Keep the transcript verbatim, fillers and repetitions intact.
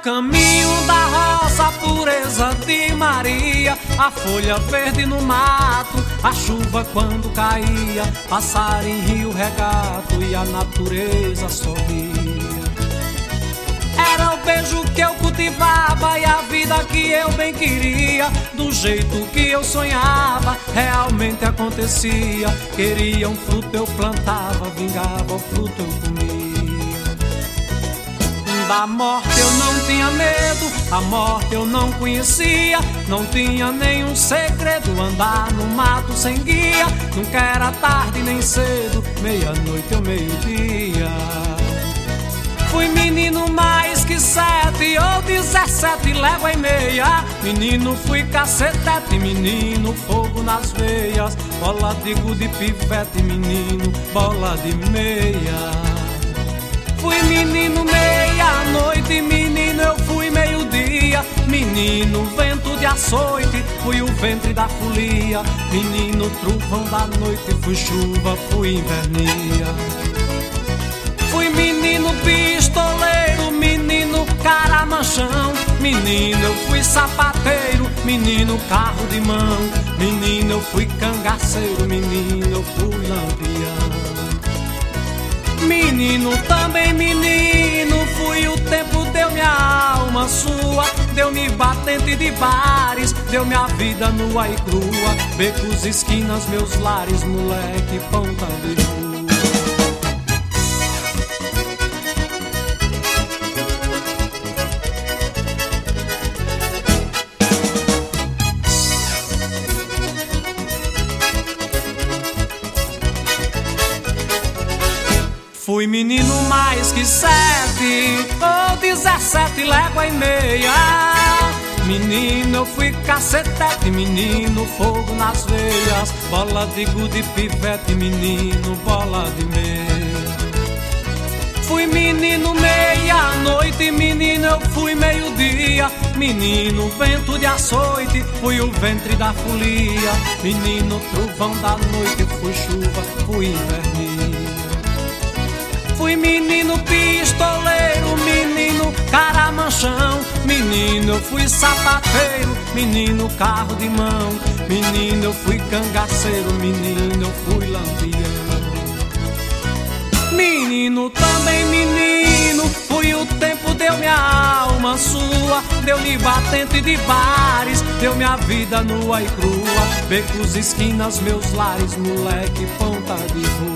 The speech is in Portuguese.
caminho da roça, a pureza de Maria, a folha verde no mato, a chuva quando caía, passar em rio regato e a natureza sorria. Era o beijo que eu cultivava e a vida que eu bem queria, do jeito que eu sonhava, realmente acontecia. Queria um fruto eu plantava, vingava o fruto eu comia. Da morte eu não tinha medo, a morte eu não conhecia, não tinha nenhum segredo, andar no mato sem guia. Nunca era tarde nem cedo, meia-noite ou meio-dia. Fui menino mais que sete ou dezessete léguas e meia. Menino fui cacetete, menino fogo nas veias, bola de gude pivete, menino bola de meia. Fui menino meia-noite, menino eu fui meio-dia. Menino vento de açoite, fui o ventre da folia. Menino trovão da noite, fui chuva, fui invernia. Fui menino pistoleiro, menino caramanchão. Menino eu fui sapateiro, menino carro de mão. Menino eu fui cangaceiro, menino eu fui lampião. Menino também menino, fui o tempo, deu minha alma sua, deu-me batente de bares, deu minha vida nua e crua, becos, esquinas, meus lares, moleque, ponta de rua. Fui menino mais que sete ou dezessete léguas e meia. Menino eu fui cacetete, menino fogo nas veias, bola de gude pivete, menino bola de meia. Fui menino meia-noite, menino eu fui meio-dia. Menino vento de açoite, fui o ventre da folia. Menino trovão da noite, fui chuva, fui invernia. Fui menino pistoleiro, menino caramanchão. Menino eu fui sapateiro, menino carro de mão. Menino eu fui cangaceiro, menino eu fui lampião. Menino também menino, fui o tempo, deu minha alma sua, deu-me batente de bares, deu minha vida nua e crua, becos, esquinas, meus lares, moleque, ponta de rua.